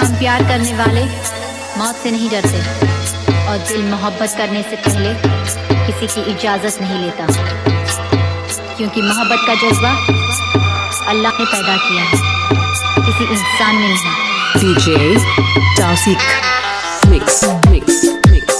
हम प्यार करने वाले मौत से नहीं डरते और दिल मोहब्बत करने से पहले किसी की इजाजत नहीं लेता, क्योंकि मोहब्बत का जज्बा अल्लाह ने पैदा किया है, किसी इंसान ने नहीं। DJ Tausik Mix Mix Mix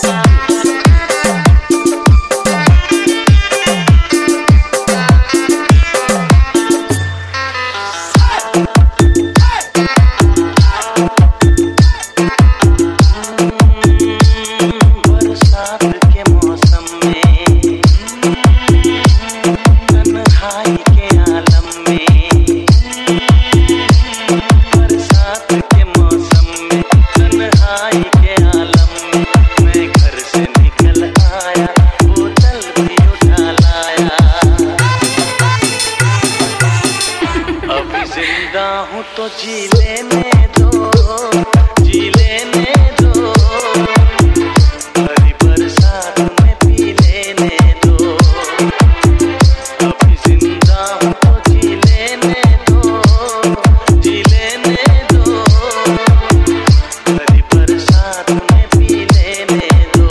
तो जी लेने दो, जी लेने दो, भरी बरसात में पी लेने दो। अभी जिंदा हूँ तो जी लेने दो, जी लेने दो, भरी बरसात में पी लेने दो।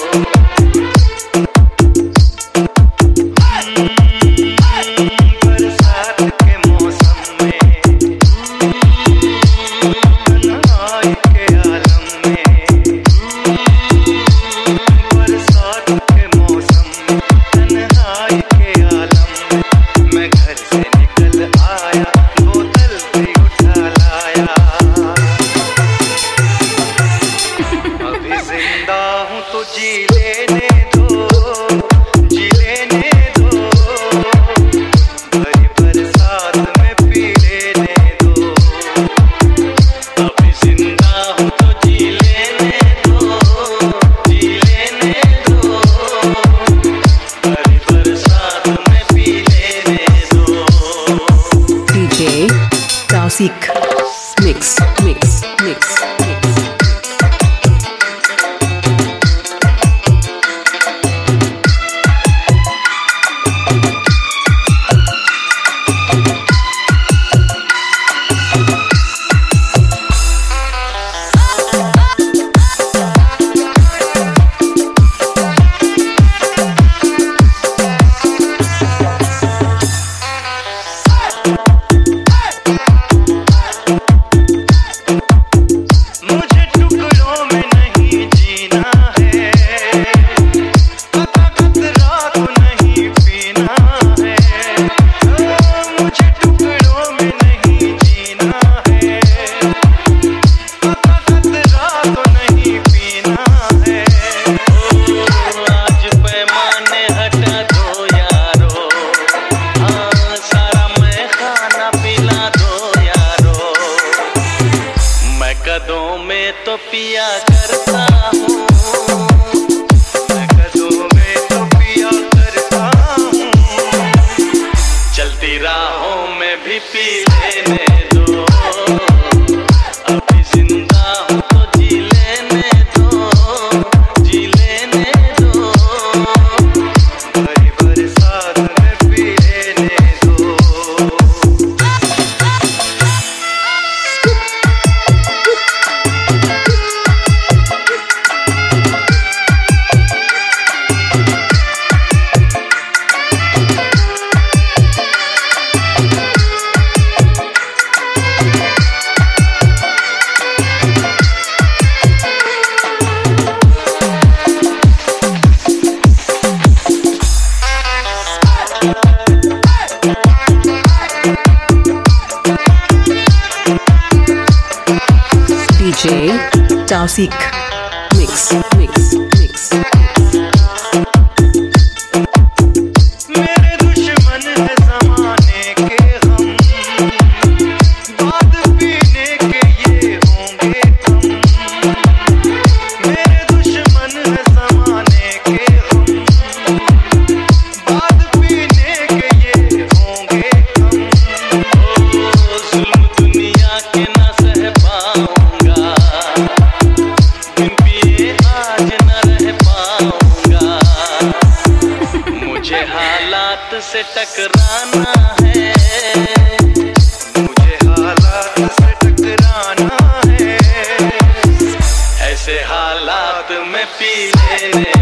बरसात के मौसम में तो जी लेने दो, जी लेने दो, भरी बरसात में पी लेने दो। अभी जिंदा हूँ तो जी लेने दो, जी लेने दो, भरी बरसात में पी लेने दो। DJ Tausik Mix Mix Mix कदों में तो पिया करता हूँ, मैं कदों में तो पिया करता हूँ, चलती राहों में भी पी लेने दो। अभी जिंदा हूँ तो जी लेने दो, जी लेने दो, भरी बरसात में पी लेने दो। DJ Tausik Mix Mix Mix मेरे दुश्मन है ज़माने के हम, बात पीने के ये होंगे कम। मेरे दुश्मन है ज़माने के हम, बात पीने के ये होंगे कम। ओ जुल्म दुनिया के ना सह पाऊंगा, बिन पिए आज न रह पाऊंगा। मुझे हालात से टकराना है, मुझे हालात से टकराना है। रात में पी लेने